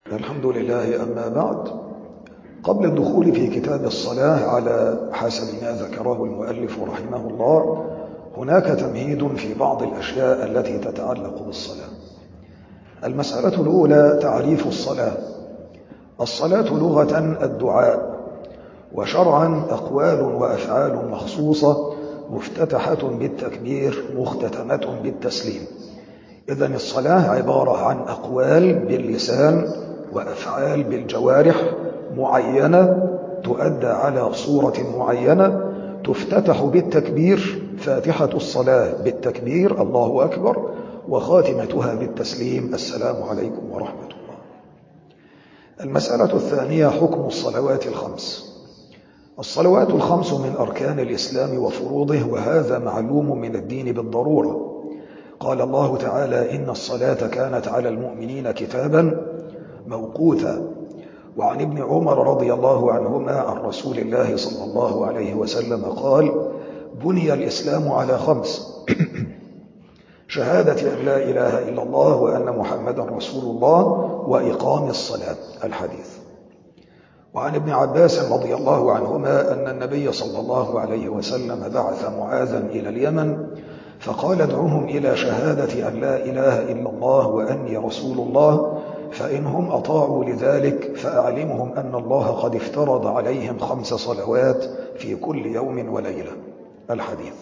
الحمد لله. أما بعد، قبل الدخول في كتاب الصلاة على حسب ما ذكره المؤلف رحمه الله، هناك تمهيد في بعض الأشياء التي تتعلق بالصلاة. المسألة الأولى تعريف الصلاة. الصلاة لغة الدعاء، وشرعا أقوال وأفعال مخصوصة مفتتحة بالتكبير مختتمة بالتسليم. إذن الصلاة عبارة عن أقوال باللسان وأفعال بالجوارح معينة تؤدى على صورة معينة، تفتتح بالتكبير، فاتحة الصلاة بالتكبير الله أكبر، وخاتمتها بالتسليم السلام عليكم ورحمة الله. المسألة الثانية حكم الصلوات الخمس. الصلوات الخمس من أركان الإسلام وفروضه، وهذا معلوم من الدين بالضرورة. قال الله تعالى: إن الصلاة كانت على المؤمنين كتابا موقوتا. وعن ابن عمر رضي الله عنهما عن رسول الله صلى الله عليه وسلم قال: بني الإسلام على خمس: شهادة أن لا إله إلا الله وأن محمدا رسول الله وإقام الصلاة. الحديث. وعن ابن عباس رضي الله عنهما أن النبي صلى الله عليه وسلم بعث معاذا إلى اليمن فقال: ادعوهم إلى شهادة أن لا إله إلا الله وأني رسول الله، فإنهم أطاعوا لذلك فأعلمهم أن الله قد افترض عليهم 5 صلوات في كل يوم وليلة. الحديث.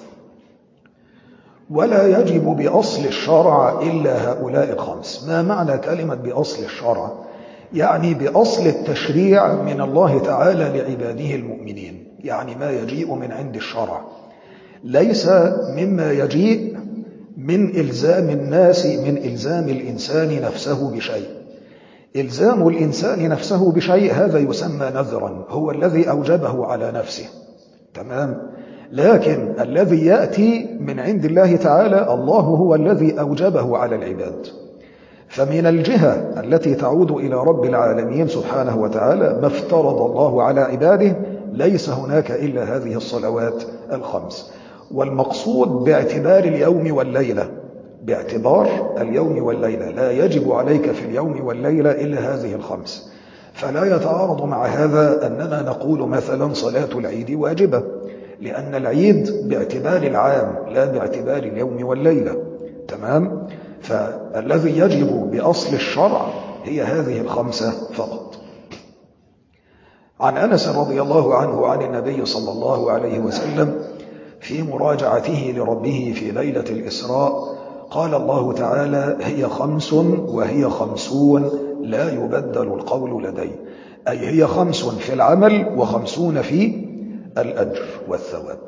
ولا يجب بأصل الشرع إلا هؤلاء 5. ما معنى كلمة بأصل الشرع؟ يعني بأصل التشريع من الله تعالى لعباده المؤمنين، يعني ما يجيء من عند الشرع، ليس مما يجيء من إلزام الناس، من إلزام الإنسان نفسه بشيء. إلزام الإنسان نفسه بشيء هذا يسمى نذرا، هو الذي أوجبه على نفسه، تمام؟ لكن الذي يأتي من عند الله تعالى، الله هو الذي أوجبه على العباد. فمن الجهة التي تعود إلى رب العالمين سبحانه وتعالى ما افترض الله على عباده، ليس هناك إلا هذه الصلوات الخمس. والمقصود باعتبار اليوم والليلة، باعتبار اليوم والليلة، لا يجب عليك في اليوم والليلة إلا هذه الخمس. فلا يتعارض مع هذا أننا نقول مثلا صلاة العيد واجبة، لأن العيد باعتبار العام لا باعتبار اليوم والليلة، تمام؟ فالذي يجب بأصل الشرع هي هذه الخمسة فقط. عن أنس رضي الله عنه عن النبي صلى الله عليه وسلم في مراجعته لربه في ليلة الإسراء قال الله تعالى: هي 5 وهي 50 لا يبدل القول لدي، أي هي 5 في العمل و50 في الأجر والثواب.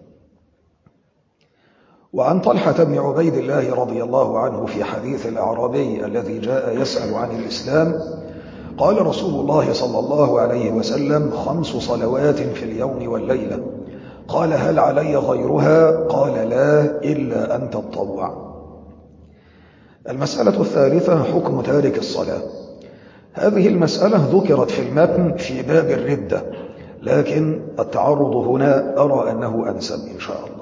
وعن طلحة بن عبيد الله رضي الله عنه في حديث الأعرابي الذي جاء يسأل عن الإسلام قال رسول الله صلى الله عليه وسلم: 5 صلوات في اليوم والليلة. قال: هل علي غيرها؟ قال: لا، إلا أن تتطوع. المسألة الثالثة حكم تارك الصلاة. هذه المسألة ذكرت في المتن في باب الردة، لكن التعرض هنا أرى أنه أنسب إن شاء الله.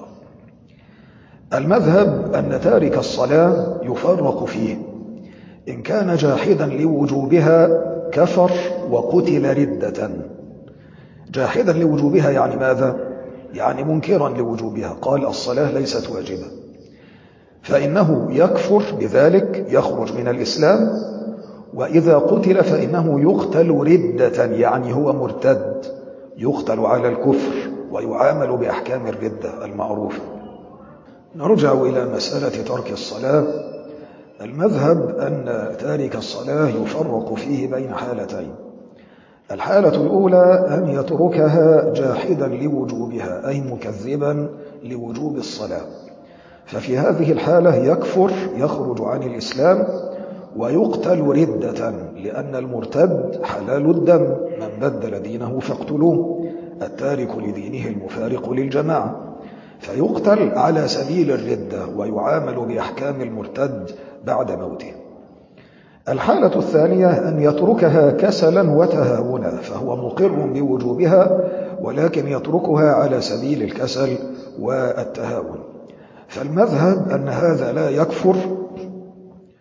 المذهب أن تارك الصلاة يفرق فيه: إن كان جاحدا لوجوبها كفر وقتل ردة. جاحدا لوجوبها يعني ماذا؟ يعني منكرا لوجوبها، قال الصلاة ليست واجبة، فإنه يكفر بذلك، يخرج من الإسلام. وإذا قتل فإنه يقتل ردة، يعني هو مرتد، يقتل على الكفر ويعامل بأحكام الردة المعروفة. نرجع إلى مسألة ترك الصلاة. المذهب أن تارك الصلاة يفرق فيه بين حالتين: الحالة الأولى أن يتركها جاحدا لوجوبها، أي مكذبا لوجوب الصلاة، ففي هذه الحالة يكفر، يخرج عن الإسلام ويقتل ردة، لأن المرتد حلال الدم، من بدل دينه فاقتلوه، التارك لدينه المفارق للجماعة، فيقتل على سبيل الردة ويعامل بأحكام المرتد بعد موته. الحالة الثانية أن يتركها كسلا وتهاونا، فهو مقر بوجوبها ولكن يتركها على سبيل الكسل والتهاون. فالمذهب أن هذا لا يكفر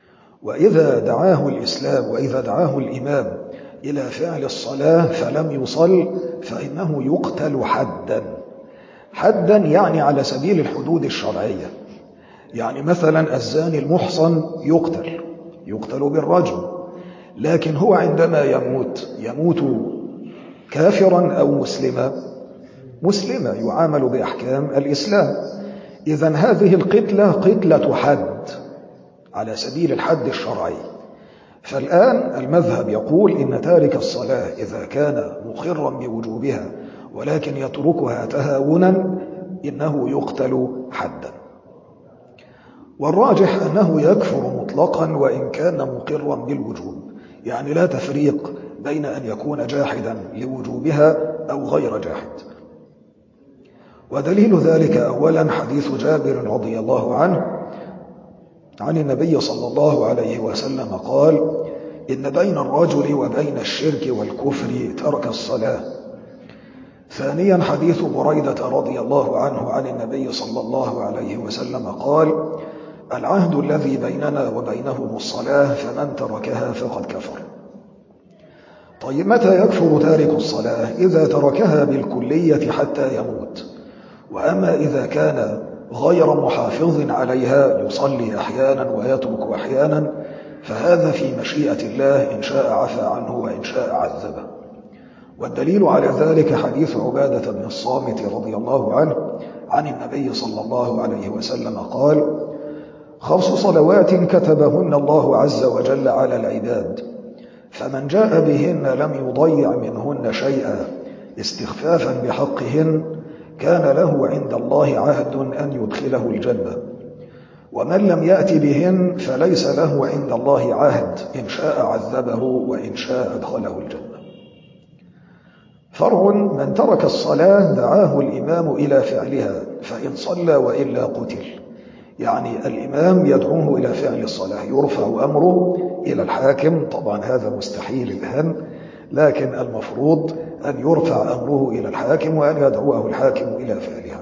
وإذا دعاه الإسلام وإذا دعاه الإمام إلى فعل الصلاة فلم يصل فإنه يقتل حدا. حدا يعني على سبيل الحدود الشرعية. يعني مثلا الزاني المحصن يقتل بالرجم، لكن هو عندما يموت كافرا أو مسلمة يعامل بأحكام الإسلام. إذن هذه القتلة قتلة حد على سبيل الحد الشرعي. فالآن المذهب يقول إن تارك الصلاة إذا كان مقرا بوجوبها ولكن يتركها تهاونا إنه يقتل حدا. والراجح أنه يكفر مطلقا وإن كان مقرا بالوجوب، يعني لا تفريق بين أن يكون جاحدا لوجوبها أو غير جاحد. ودليل ذلك أولا حديث جابر رضي الله عنه عن النبي صلى الله عليه وسلم قال: إن بين الرجل وبين الشرك والكفر ترك الصلاة. ثانيا حديث بريدة رضي الله عنه عن النبي صلى الله عليه وسلم قال: العهد الذي بيننا وبينهم الصلاة فمن تركها فقد كفر. طيب متى يكفر تارك الصلاة؟ إذا تركها بالكلية حتى يموت. وأما إذا كان غير محافظ عليها يصلي أحيانا ويترك أحيانا فهذا في مشيئة الله، إن شاء عفى عنه وإن شاء عذبه. والدليل على ذلك حديث عبادة بن الصامت رضي الله عنه عن النبي صلى الله عليه وسلم قال: 5 صلوات كتبهن الله عز وجل على العباد، فمن جاء بهن لم يضيع منهن شيئا استخفافا بحقهن كان له عند الله عهد أن يدخله الجنة، ومن لم يأت بهن فليس له عند الله عهد، إن شاء عذبه وإن شاء أدخله الجنة. فرع: من ترك الصلاة دعاه الإمام إلى فعلها فإن صلى وإلا قتل. يعني الإمام يدعوه إلى فعل الصلاة، يرفع أمره إلى الحاكم. طبعا هذا مستحيل الآن، لكن المفروض أن يرفع أمره إلى الحاكم وأن يدعوه الحاكم إلى فعلها.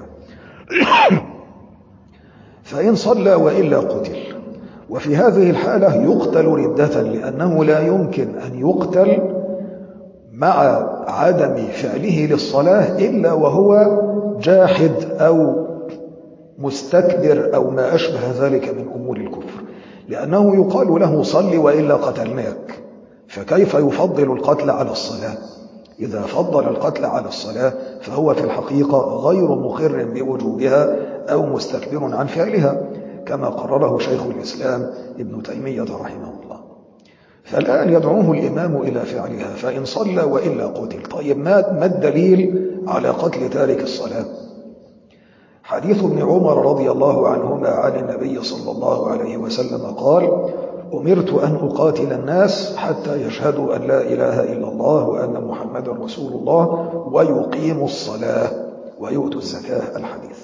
فإن صلى وإلا قتل. وفي هذه الحالة يقتل ردة، لأنه لا يمكن أن يقتل مع عدم فعله للصلاة إلا وهو جاحد أو مستكبر أو ما أشبه ذلك من أمور الكفر، لأنه يقال له صل وإلا قتلناك. فكيف يفضل القتل على الصلاة؟ إذا فضل القتل على الصلاة فهو في الحقيقة غير مقر بوجوبها أو مستكبر عن فعلها، كما قرره شيخ الإسلام ابن تيمية رحمه الله. فالآن يدعوه الإمام إلى فعلها فإن صلى وإلا قتل. طيب ما الدليل على قتل تارك الصلاة؟ حديث ابن عمر رضي الله عنهما عن النبي صلى الله عليه وسلم قال: أمرت أن أقاتل الناس حتى يشهدوا أن لا إله إلا الله وأن محمد رسول الله ويقيموا الصلاة ويؤتوا الزكاة. الحديث.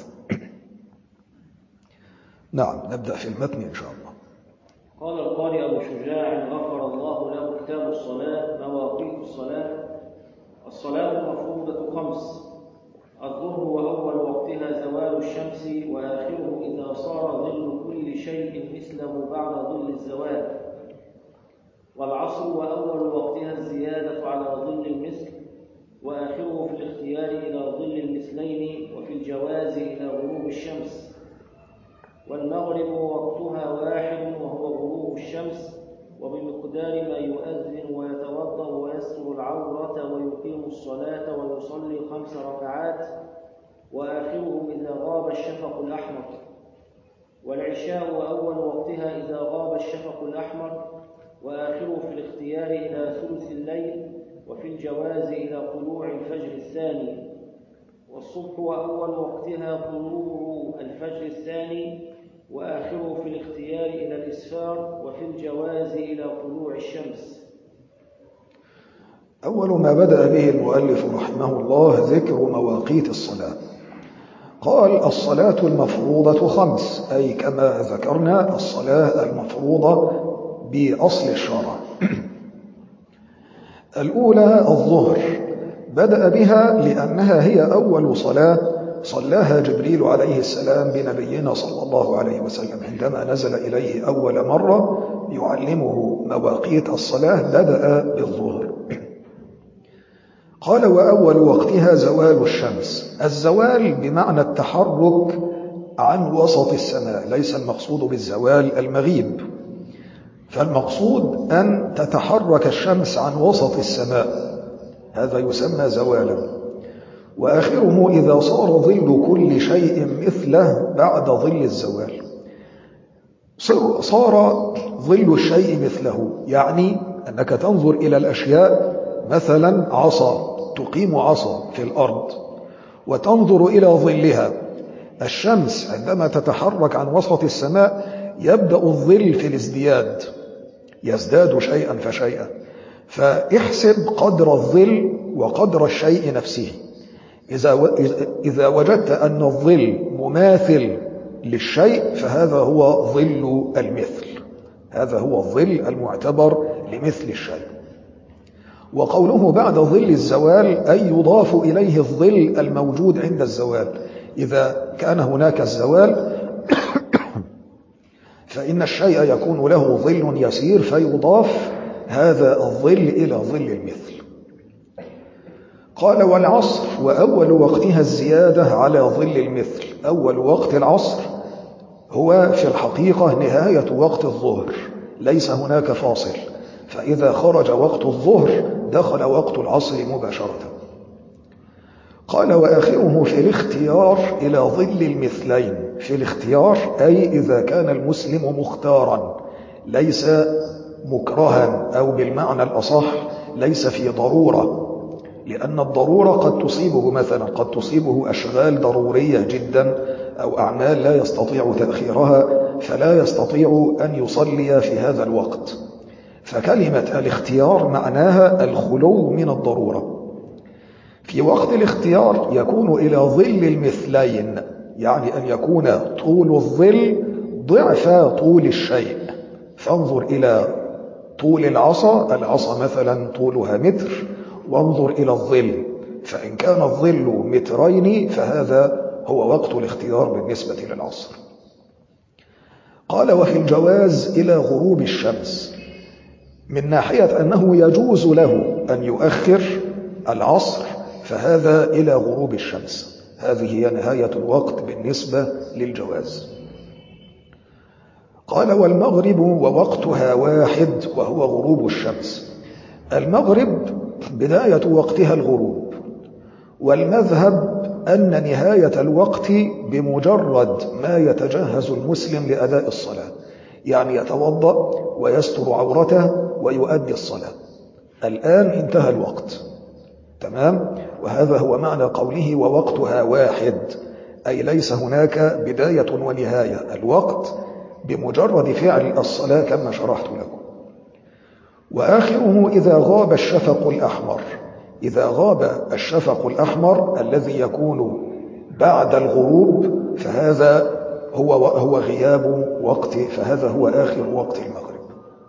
نعم، نبدأ في المتن إن شاء الله. قال القارئ أبو شجاع غفر الله له كتاب الصلاة. مواقيت الصلاة: الصلاة المفروضة 5. الظهر وأول وقتها زوال الشمس، وآخره إذا صار ظل كل شيء مثله بعد ظل الزوال. والعصر وأول وقتها الزيادة على ظل المثل، وآخره في الاختيار إلى ظل المثلين، وفي الجواز إلى غروب الشمس. والمغرب وقتها 1 وهو غروب الشمس، وبمقدار ما يؤذن ويتوضأ ويستر العورة ويقيم الصلاة ويصلي 5 ركعات، وآخره إذا غاب الشفق الأحمر. والعشاء وأول وقتها إذا غاب الشفق الأحمر، وآخره في الاختيار إلى ثلث الليل، وفي الجواز إلى طلوع الفجر الثاني. والصبح وأول وقتها طلوع الفجر الثاني، وآخره في الاختيار إلى الإسفار، وفي الجواز إلى طلوع الشمس. أول ما بدأ به المؤلف رحمه الله ذكر مواقيت الصلاة. قال: الصلاة المفروضة 5، أي كما ذكرنا الصلاة المفروضة بأصل الشرع. الأولى الظهر، بدأ بها لأنها هي أول صلاة صلاها جبريل عليه السلام بنبينا صلى الله عليه وسلم عندما نزل إليه أول مرة يعلمه مواقيت الصلاة، بدأ بالظهر. قال: وأول وقتها زوال الشمس. الزوال بمعنى التحرك عن وسط السماء، ليس المقصود بالزوال المغيب، فالمقصود أن تتحرك الشمس عن وسط السماء، هذا يسمى زوالا. وآخره إذا صار ظل كل شيء مثله بعد ظل الزوال. صار ظل الشيء مثله، يعني أنك تنظر إلى الأشياء، مثلا عصا، تقيم عصا في الأرض وتنظر إلى ظلها. الشمس عندما تتحرك عن وسط السماء يبدأ الظل في الازدياد، يزداد شيئا فشيئا، فاحسب قدر الظل وقدر الشيء نفسه. إذا وجدت أن الظل مماثل للشيء فهذا هو ظل المثل، هذا هو الظل المعتبر لمثل الشيء. وقوله بعد ظل الزوال أي يضاف إليه الظل الموجود عند الزوال. إذا كان هناك الزوال فإن الشيء يكون له ظل يسير فيضاف هذا الظل إلى ظل المثل. قال: والعصر وأول وقتها الزيادة على ظل المثل. أول وقت العصر هو في الحقيقة نهاية وقت الظهر، ليس هناك فاصل، فإذا خرج وقت الظهر دخل وقت العصر مباشرة. قال: وآخره في الاختيار إلى ظل المثلين. في الاختيار أي إذا كان المسلم مختارا، ليس مكرها، أو بالمعنى الأصح ليس في ضرورة، لأن الضرورة قد تصيبه، مثلا قد تصيبه أشغال ضرورية جدا أو أعمال لا يستطيع تأخيرها، فلا يستطيع أن يصلي في هذا الوقت. فكلمة الاختيار معناها الخلو من الضرورة. في وقت الاختيار يكون إلى ظل المثلين، يعني أن يكون طول الظل ضعف طول الشيء. فانظر إلى طول العصا مثلا طولها متر، وانظر إلى الظل، فإن كان الظل مترين فهذا هو وقت الاختيار بالنسبة للعصر. قال: وفي الجواز إلى غروب الشمس، من ناحية أنه يجوز له أن يؤخر العصر فهذا إلى غروب الشمس، هذه هي نهاية الوقت بالنسبة للجواز. قال: والمغرب ووقتها واحد وهو غروب الشمس. المغرب بداية وقتها الغروب، والمذهب أن نهاية الوقت بمجرد ما يتجهز المسلم لأداء الصلاة، يعني يتوضأ ويستر عورته ويؤدي الصلاة. الآن انتهى الوقت، تمام؟ وهذا هو معنى قوله ووقتها واحد، أي ليس هناك بداية ونهاية، الوقت بمجرد فعل الصلاة كما شرحت لكم. وآخره إذا غاب الشفق الأحمر. إذا غاب الشفق الأحمر الذي يكون بعد الغروب فهذا هو غياب وقت، فهذا هو آخر وقت المغرب.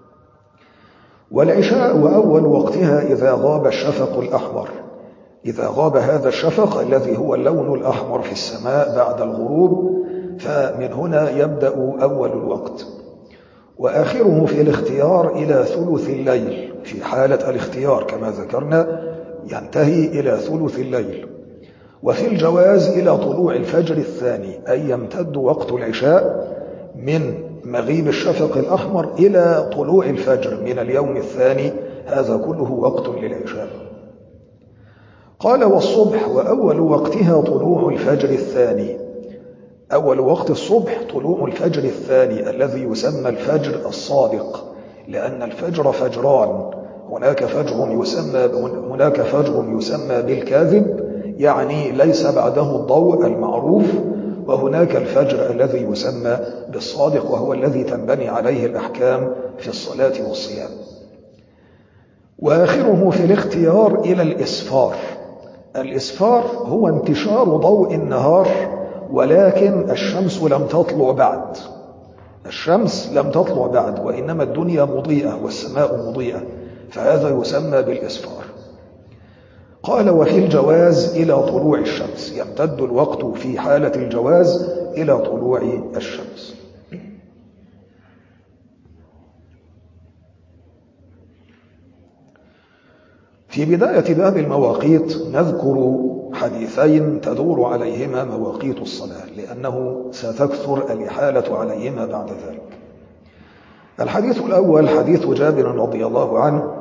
والعشاء وأول وقتها إذا غاب الشفق الأحمر. إذا غاب هذا الشفق الذي هو اللون الأحمر في السماء بعد الغروب فمن هنا يبدأ أول الوقت. وآخره في الاختيار إلى ثلث الليل. في حالة الاختيار كما ذكرنا ينتهي إلى ثلث الليل. وفي الجواز إلى طلوع الفجر الثاني، أي يمتد وقت العشاء من مغيب الشفق الأحمر إلى طلوع الفجر من اليوم الثاني، هذا كله وقت للعشاء. قال: والصبح وأول وقتها طلوع الفجر الثاني. أول وقت الصبح طلوع الفجر الثاني الذي يسمى الفجر الصادق، لأن الفجر فجران، هناك فجر يسمى بالكاذب، يعني ليس بعده الضوء المعروف، وهناك الفجر الذي يسمى بالصادق وهو الذي تنبني عليه الأحكام في الصلاة والصيام. وآخره في الاختيار إلى الإسفار. الإسفار هو انتشار ضوء النهار ولكن الشمس لم تطلع بعد، الشمس لم تطلع بعد وإنما الدنيا مضيئة والسماء مضيئة، فهذا يسمى بالإسفار. قال وفي الجواز إلى طلوع الشمس، يمتد الوقت في حالة الجواز إلى طلوع الشمس. في بداية باب المواقيت نذكر حديثين تدور عليهما مواقيت الصلاة، لأنه ستكثر الإحالة عليهما بعد ذلك. الحديث الأول حديث جابر رضي الله عنه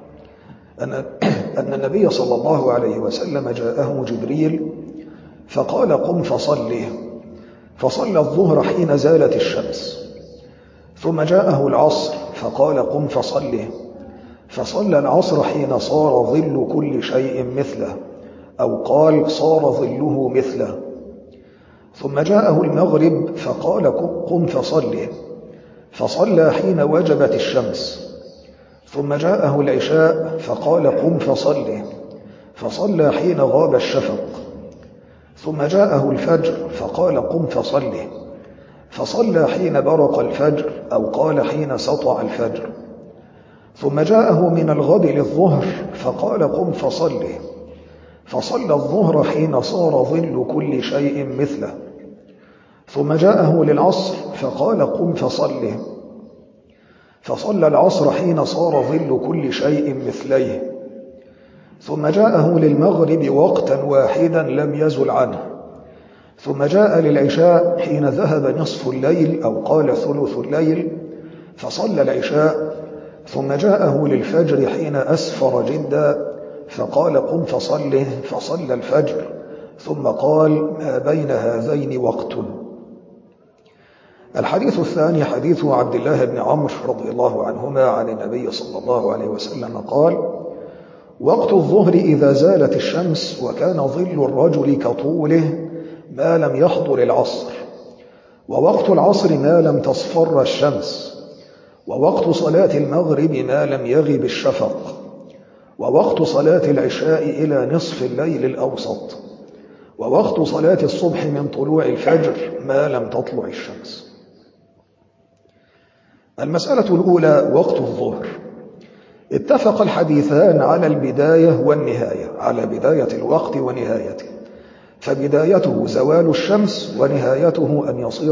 أن النبي صلى الله عليه وسلم جاءه جبريل فقال قم فصله، فصلى الظهر حين زالت الشمس، ثم جاءه العصر فقال قم فصله، فصلى العصر حين صار ظل كل شيء مثله، أو قال صار ظله مثله، ثم جاءه المغرب فقال قم فصله، فصلى حين وجبت الشمس، ثم جاءه العشاء فقال قم فصله، فصلى حين غاب الشفق، ثم جاءه الفجر فقال قم فصله، فصلى حين برق الفجر، أو قال حين سطع الفجر، ثم جاءه من الغد للظهر فقال قم فصله، فصلى الظهر حين صار ظل كل شيء مثله، ثم جاءه للعصر فقال قم فصله، فصلى العصر حين صار ظل كل شيء مثليه، ثم جاءه للمغرب وقتا واحدا لم يزل عنه، ثم جاء للعشاء حين ذهب نصف الليل، أو قال ثلث الليل، فصلى العشاء، ثم جاءه للفجر حين أسفر جدا فقال قم فصله، فصلى الفجر، ثم قال ما بين هذين وقت. الحديث الثاني حديث عبد الله بن عمرو رضي الله عنهما عن النبي صلى الله عليه وسلم قال وقت الظهر إذا زالت الشمس وكان ظل الرجل كطوله ما لم يحضر العصر، ووقت العصر ما لم تصفر الشمس، ووقت صلاة المغرب ما لم يغب الشفق، ووقت صلاة العشاء إلى نصف الليل الأوسط، ووقت صلاة الصبح من طلوع الفجر ما لم تطلع الشمس. المسألة الأولى وقت الظهر. اتفق الحديثان على البداية والنهاية، على بداية الوقت ونهايته، فبدايته زوال الشمس ونهايته أن يصير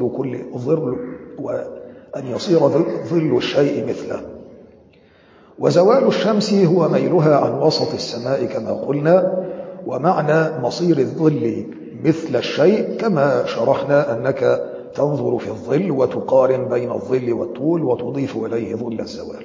ظل الشيء مثله. وزوال الشمس هو ميلها عن وسط السماء كما قلنا، ومعنى مصير الظل مثل الشيء كما شرحنا أنك تنظر في الظل وتقارن بين الظل والطول وتضيف إليه ظل الزوال.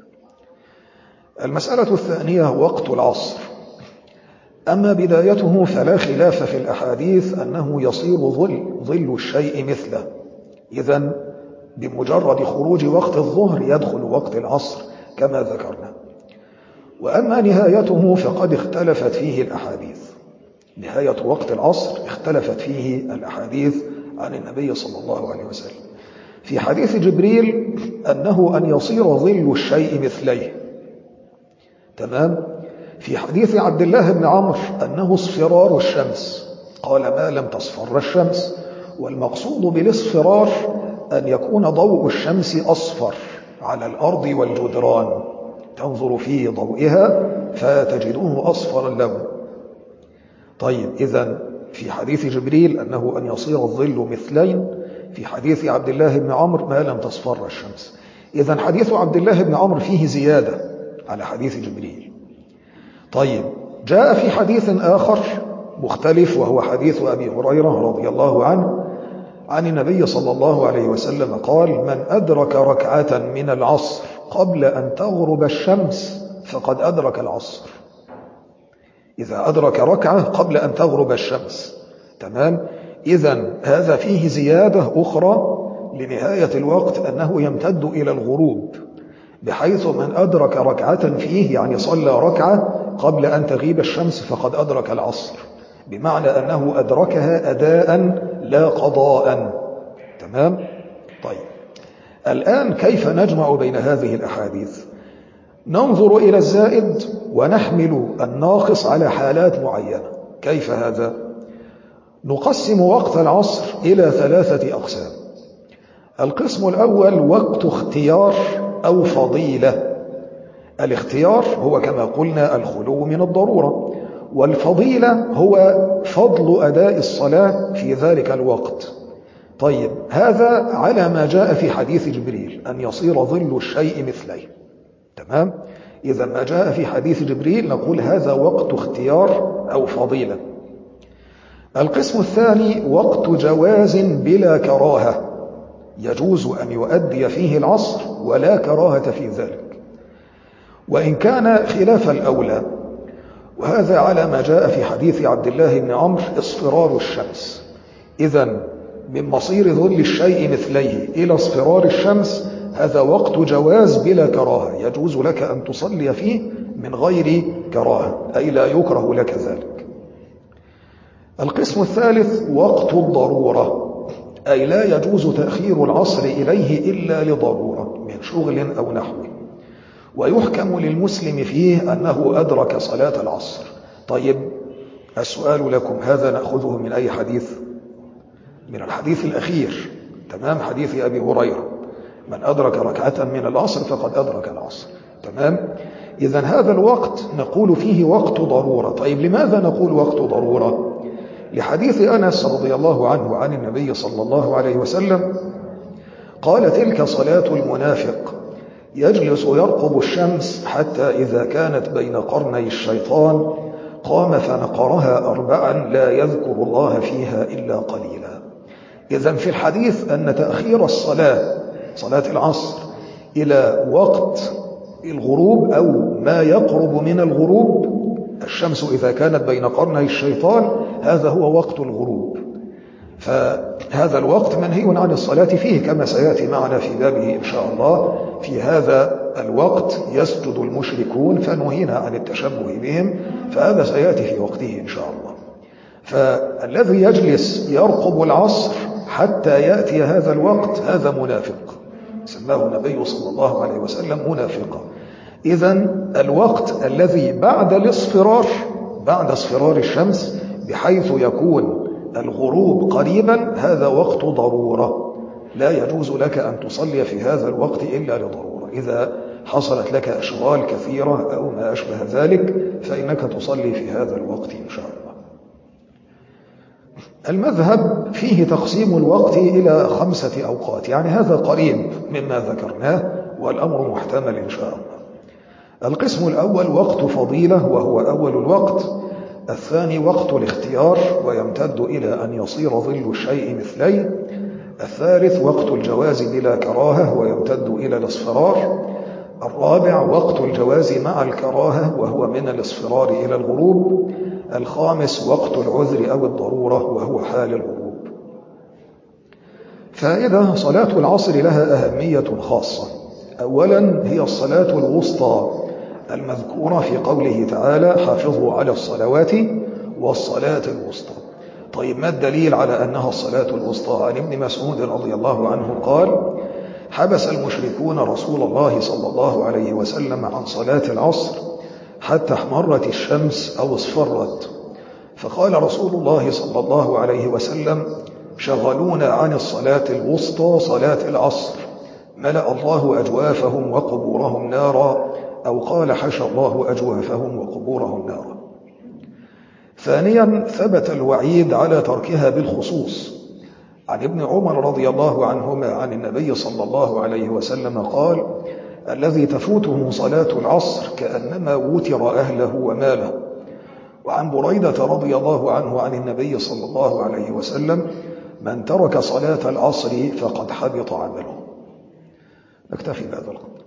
المسألة الثانية وقت العصر. أما بدايته فلا خلاف في الأحاديث أنه يصير ظل الشيء مثله، إذن بمجرد خروج وقت الظهر يدخل وقت العصر كما ذكرنا. وأما نهايته فقد اختلفت فيه الأحاديث، نهاية وقت العصر اختلفت فيه الأحاديث عن النبي صلى الله عليه وسلم. في حديث جبريل أنه أن يصير ظل الشيء مثليه، تمام. في حديث عبد الله بن عمرو أنه اصفرار الشمس، قال ما لم تصفر الشمس، والمقصود بالاصفرار أن يكون ضوء الشمس أصفر على الأرض والجدران، تنظر في ضوئها فتجده أصفر اللون. طيب، إذن في حديث جبريل أنه أن يصير الظل مثلين، في حديث عبد الله بن عمرو ما لم تصفر الشمس. إذن حديث عبد الله بن عمرو فيه زيادة على حديث جبريل. طيب، جاء في حديث آخر مختلف وهو حديث أبي هريرة رضي الله عنه عن النبي صلى الله عليه وسلم قال من أدرك ركعة من العصر قبل أن تغرب الشمس فقد أدرك العصر. إذا أدرك ركعة قبل أن تغرب الشمس، تمام. إذن هذا فيه زيادة أخرى لنهاية الوقت أنه يمتد إلى الغروب، بحيث من أدرك ركعة فيه يعني صلى ركعة قبل أن تغيب الشمس فقد أدرك العصر، بمعنى أنه أدركها أداء لا قضاء، تمام. طيب، الآن كيف نجمع بين هذه الأحاديث؟ ننظر إلى الزائد ونحمل الناقص على حالات معينة. كيف هذا؟ نقسم وقت العصر إلى 3 أقسام. القسم الأول وقت اختيار أو فضيلة، الاختيار هو كما قلنا الخلو من الضرورة، والفضيلة هو فضل أداء الصلاة في ذلك الوقت. طيب هذا على ما جاء في حديث جبريل أن يصير ظل الشيء مثليه. تمام؟ إذا ما جاء في حديث جبريل نقول هذا وقت اختيار أو فضيلة. القسم الثاني وقت جواز بلا كراهة، يجوز أن يؤدي فيه العصر ولا كراهة في ذلك، وإن كان خلاف الأولى، وهذا على ما جاء في حديث عبد الله بن عمرو اصفرار الشمس. إذن من مصير ظل الشيء مثليه إلى اصفرار الشمس هذا وقت جواز بلا كراهة، يجوز لك أن تصلي فيه من غير كراهة، أي لا يكره لك ذلك. القسم الثالث وقت الضرورة، أي لا يجوز تأخير العصر إليه إلا لضرورة من شغل أو نحوه، ويحكم للمسلم فيه أنه أدرك صلاة العصر. طيب السؤال لكم، هذا نأخذه من أي حديث؟ من الحديث الأخير، تمام، حديث أبي هريرة، من أدرك ركعة من العصر فقد أدرك العصر. تمام؟ إذن هذا الوقت نقول فيه وقت ضرورة. طيب لماذا نقول وقت ضرورة؟ لحديث أنس رضي الله عنه عن النبي صلى الله عليه وسلم قال تلك صلاة المنافق يجلس يرقب الشمس حتى إذا كانت بين قرني الشيطان قام فنقرها 4 لا يذكر الله فيها إلا قليلا. إذن في الحديث أن تأخير صلاة العصر إلى وقت الغروب أو ما يقرب من الغروب، الشمس إذا كانت بين قرني الشيطان هذا هو وقت الغروب، فهذا الوقت منهي عن الصلاة فيه كما سيأتي معنا في بابه إن شاء الله. في هذا الوقت يسجد المشركون فنهينا عن التشبه بهم، فهذا سيأتي في وقته إن شاء الله. فالذي يجلس يرقب العصر حتى يأتي هذا الوقت هذا منافق، سماه النبي صلى الله عليه وسلم منافقا. إذن الوقت الذي بعد الاصفرار، بعد اصفرار الشمس بحيث يكون الغروب قريبا، هذا وقت ضرورة، لا يجوز لك أن تصلي في هذا الوقت إلا لضرورة. إذا حصلت لك أشغال كثيرة أو ما أشبه ذلك فإنك تصلي في هذا الوقت إن شاء الله. المذهب فيه تقسيم الوقت إلى 5 أوقات، يعني هذا قريب مما ذكرناه والأمر محتمل إن شاء الله. القسم الأول وقت فضيلة وهو أول الوقت، الثاني وقت الاختيار ويمتد إلى أن يصير ظل الشيء مثليه، الثالث وقت الجواز بلا كراهة ويمتد إلى الاصفرار، الرابع وقت الجواز مع الكراهة وهو من الاصفرار إلى الغروب، الخامس وقت العذر أو الضرورة وهو حال الغروب. فإذا صلاة العصر لها أهمية خاصة. أولا هي الصلاة الوسطى المذكورة في قوله تعالى حافظوا على الصلوات والصلاة الوسطى. طيب ما الدليل على أنها الصلاة الوسطى؟ عن ابن مسعود رضي الله عنه قال حبس المشركون رسول الله صلى الله عليه وسلم عن صلاة العصر حتى احمرت الشمس أو اصفرت، فقال رسول الله صلى الله عليه وسلم شغلونا عن الصلاة الوسطى صلاة العصر ملأ الله أجوافهم وقبورهم نارا، أو قال حشى الله أجوافهم وقبورهم نارا. ثانيا ثبت الوعيد على تركها بالخصوص، عن ابن عمر رضي الله عنهما عن النبي صلى الله عليه وسلم قال الذي تفوته صلاة العصر كأنما وتر أهله وماله. وعن بريدة رضي الله عنه عن النبي صلى الله عليه وسلم من ترك صلاة العصر فقد حبط عمله. نكتفي بهذا القدر.